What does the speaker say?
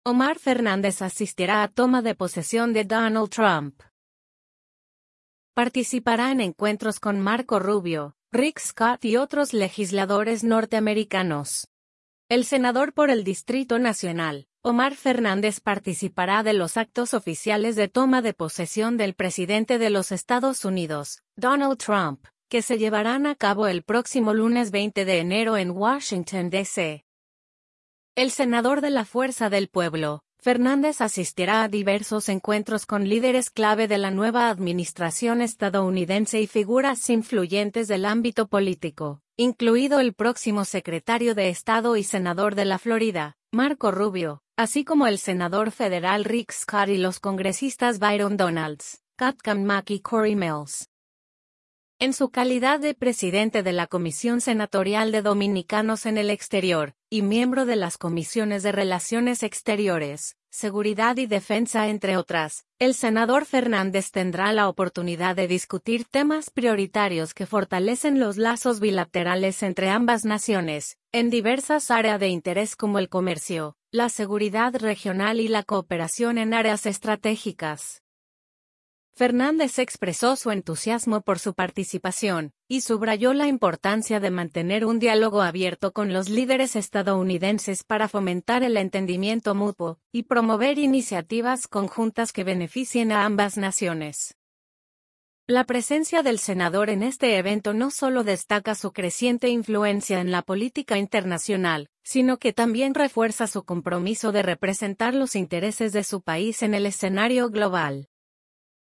Omar Fernández asistirá a toma de posesión de Donald Trump. Participará en encuentros con Marco Rubio, Rick Scott y otros legisladores norteamericanos. El senador por el Distrito Nacional, Omar Fernández, participará de los actos oficiales de toma de posesión del presidente de los Estados Unidos, Donald Trump, que se llevarán a cabo el próximo lunes 20 de enero en Washington, D.C. El senador de la Fuerza del Pueblo, Fernández, asistirá a diversos encuentros con líderes clave de la nueva administración estadounidense y figuras influyentes del ámbito político, incluido el próximo secretario de Estado y senador de la Florida, Marco Rubio, así como el senador federal Rick Scott y los congresistas Byron Donalds, Katkan Mack y Corey Mills. En su calidad de presidente de la Comisión Senatorial de Dominicanos en el Exterior, y miembro de las comisiones de Relaciones Exteriores, Seguridad y Defensa entre otras, el senador Fernández tendrá la oportunidad de discutir temas prioritarios que fortalecen los lazos bilaterales entre ambas naciones, en diversas áreas de interés como el comercio, la seguridad regional y la cooperación en áreas estratégicas. Fernández expresó su entusiasmo por su participación, y subrayó la importancia de mantener un diálogo abierto con los líderes estadounidenses para fomentar el entendimiento mutuo, y promover iniciativas conjuntas que beneficien a ambas naciones. La presencia del senador en este evento no solo destaca su creciente influencia en la política internacional, sino que también refuerza su compromiso de representar los intereses de su país en el escenario global.